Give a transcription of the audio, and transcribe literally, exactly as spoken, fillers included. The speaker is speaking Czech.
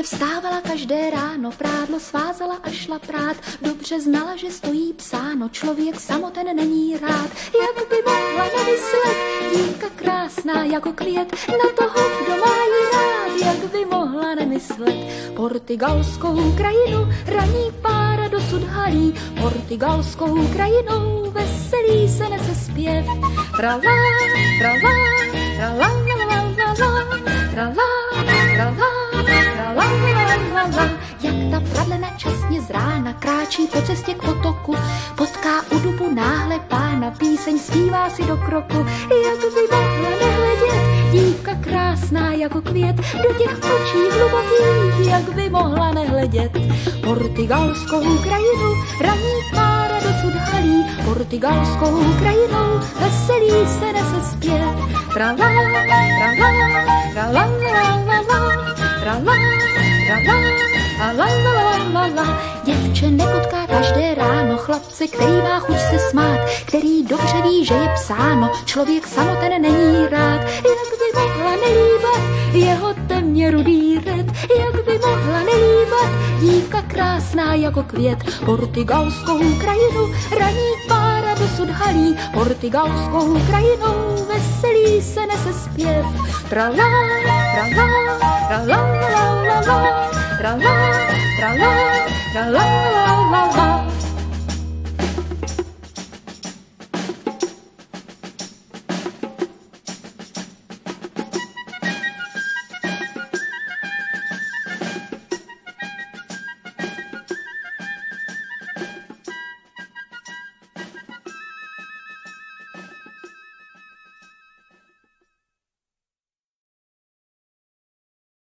vstávala každé ráno, prádlo svázala a šla prát. Dobře znala, že stojí psáno, člověk samoten není rád. Jak by mohla nemyslet, dívka krásná jako květ, na toho, kdo má jí rád. Jak by mohla nemyslet, portugalskou krajinu raní pára dosud halí. Portugalskou krajinou veselý se nese zpěv. Tralá, tralá, tralá, tralá, tralá, tralá, tralá. Jak ta pradlena časně z rána kráčí po cestě k potoku, potká u dubu náhle pána, píseň zpívá si do kroku. Jak by mohla nehledět, dívka krásná jako květ, do těch očí hlubokých, jak by mohla nehledět. Portugalskou krajinu raní pára dosud halí, portugalskou krajinou veselý se nese zpěv. Tralá, tralá, tralá, tralá, tralá, tralá. Děvče nepotká každé ráno chlapce, který má chuť se smát, který dobře ví, že je psáno, člověk samoten není rád. Jak by mohla nelíbat jeho temně rudý red, jak by mohla nelíbat dívka krásná jako květ. Portugalskou krajinu raní pára dosud halí, portugalskou krajinou veselý se nese zpěv. Tralá, tralá, tralá, tralá, tralá, tralá, tralá, tralá.